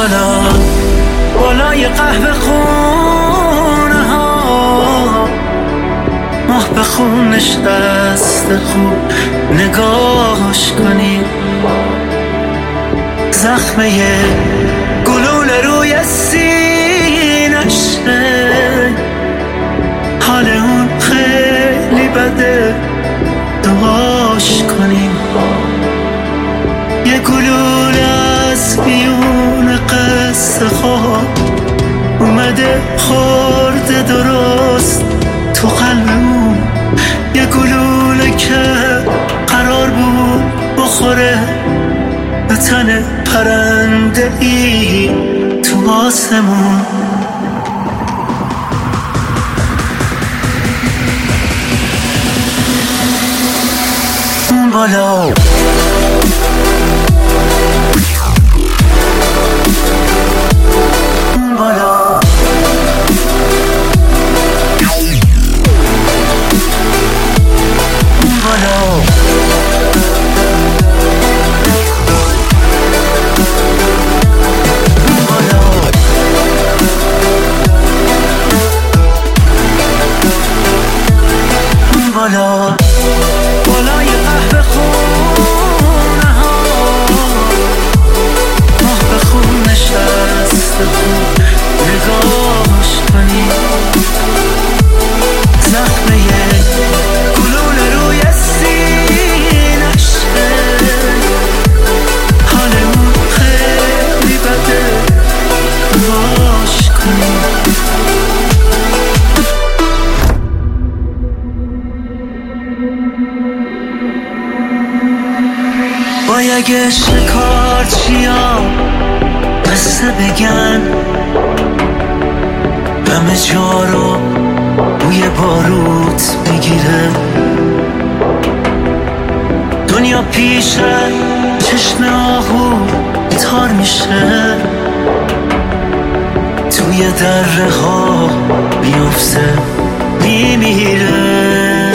بالا بالای قهوه خونه ها ماه به خون نشسته، خوب نگاهش کنی. زخمه گلوله روی سینشه، حال اون خیلی بده، دعاش کنیم. یه گلوله از بیون قصه خواب اومده خورده درست تو قلبمون. یه گلوله که قرار بود بخوره به تن پرنده ای تو آسمون. اون بالا اون بالا اون بالا بالا بالای قهوه خونه ها ماه به خون نشسته، خوب نگاهش کنی. زخمه گلوله روی سینشه، حالمون خیلی بده، دعاش کنی. اگه شکارچیا قصه بگن، همه جا رو بوی باروت بگیره. دنیا پیش چشم آهو تار میشه، توی دره ها بیفته میمیره.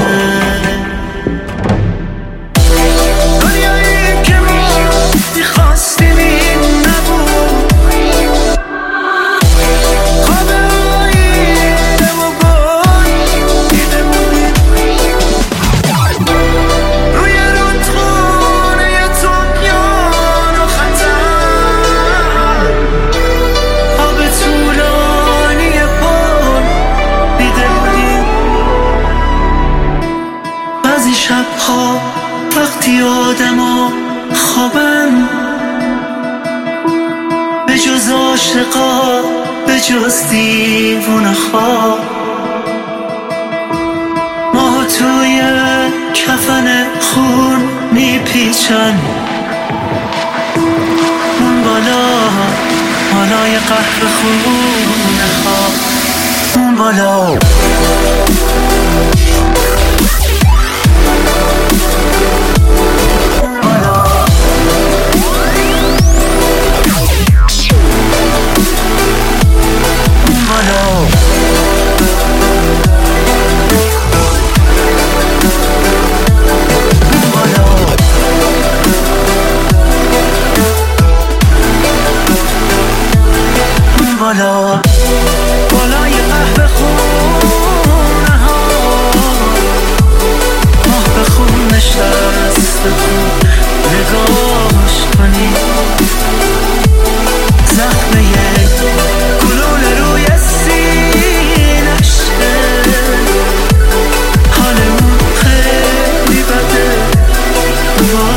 شبها وقتی آدما خوابن، به جز عاشقا به جز دیوونه خواب، ماه توی کفن خون میپیچن. اون بالا بالای قهوه خونه ها، اون بالا بالا بالای قهوه خونه ها ماه به خون نشسته، خوب نگاهش کنی. زخمه گلوله روی سینشه، حالمون خیلی بده،